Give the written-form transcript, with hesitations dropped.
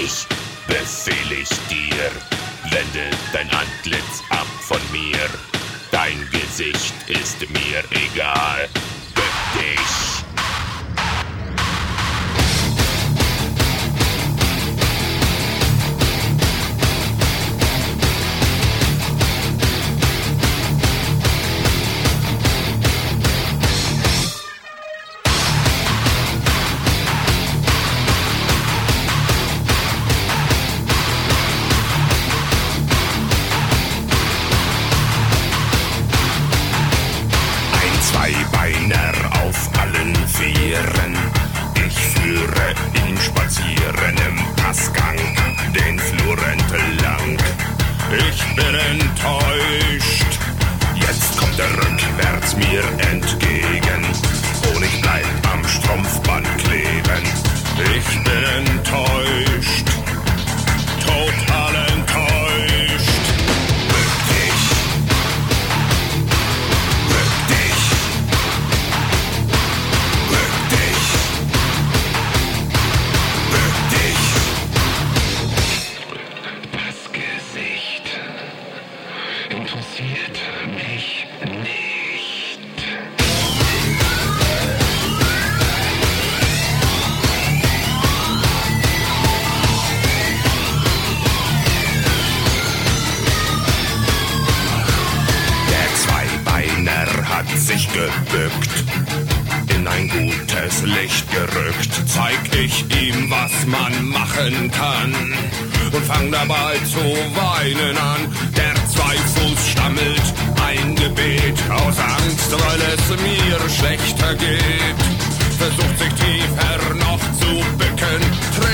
dich, befehl ich dir. Wende dein Antlitz ab von mir. Dein Gesicht ist mir egal. Bück dich. Zweibeiner auf allen Vieren. Ich führe ihn spazieren im Passgang, den Flur entlang. Ich bin enttäuscht, jetzt kommt er rückwärts mir entgegen. Und ich bleib am Strumpfband kleben. Ich bin enttäuscht, total enttäuscht. Interessiert mich nicht. Der Zweibeiner hat sich gebückt, in ein gutes Licht gerückt. Zeig ich ihm, was man machen kann, und fang dabei zu weinen an. Der Zweifuß stammelt ein Gebet aus Angst, weil es mir schlechter geht. Versucht sich tiefer noch zu bücken,